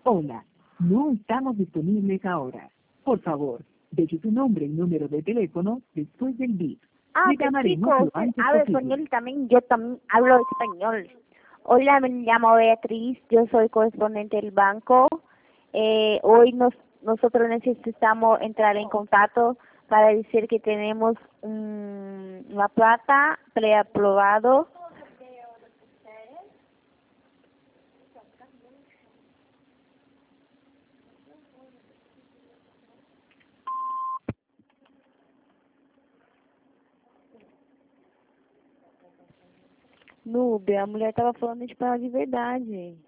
Hola, no estamos disponibles ahora. Por favor, deje su nombre y número de teléfono después del beep. Ah, Le llamaremos chico, lo usted antes habla posible. español y también yo también hablo español. Hola, me llamo Beatriz, yo soy correspondiente del banco. Hoy nosotros necesitamos entrar en contacto para decir que tenemos una plata preaprobado. Nube, a mulher tava falando de parar de verdade.